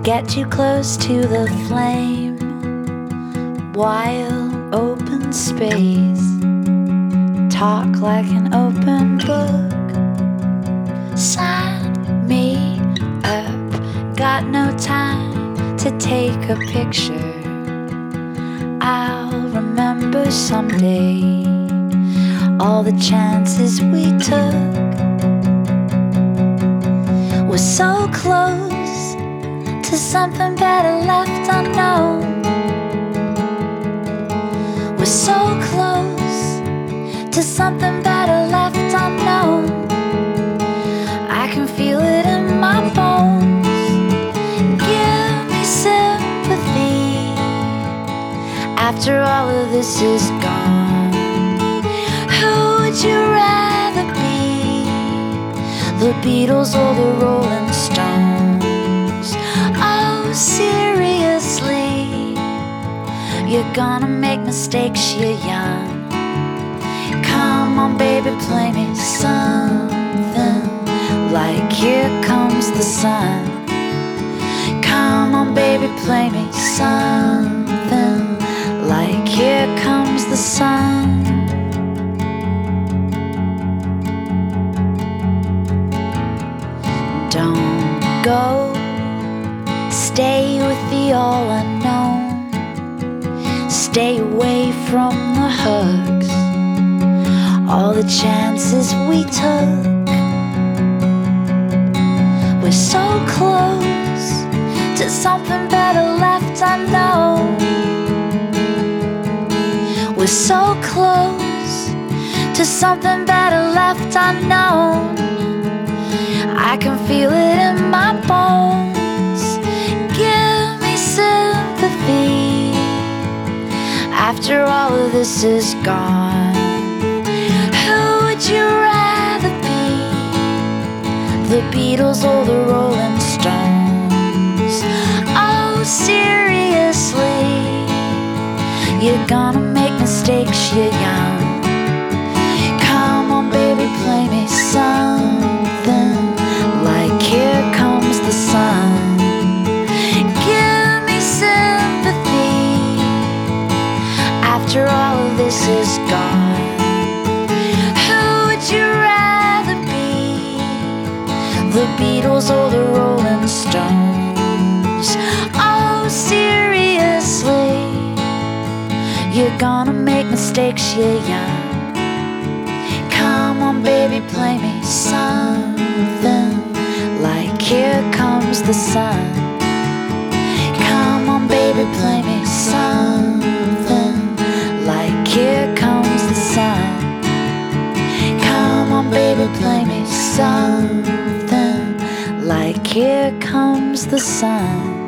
Get too close to the flame, wild open space. Talk like an open book. Sign me up, got no time to take a picture. I'll remember someday all the chances we took. We're so close to something better left unknown. We're so close to something better left unknown. I can feel it in my bones. Give me sympathy after all of this is gone. Who would you rather be, the Beatles or the Rolling Stones? Oh, seriously, you're gonna make mistakes, you're young. Come on, baby, play me something like Here Comes the Sun. Come on, baby, play me something like Here Comes the Sun. Don't go, stay with the all unknown. Stay away from the hugs, all the chances we took. We're so close to something better left unknown. We're so close to something better left unknown. I can feel it in my bones. Give me sympathy after all of this is gone. Who would you rather be, the Beatles or the Rolling Stones? Oh, seriously, you're gonna make mistakes, you're young. Come on, baby, play me something like Here Comes the Sun. Give me sympathy after all of this is gone. Who would you rather be, the Beatles or the Rolling Stones? Oh, seriously, you're gonna make mistakes, you're young. Come on, baby, play me something like Here Comes the Sun. Come on, baby, play me something like Here Comes the Sun. Come on, baby, play me something like Here Comes the Sun.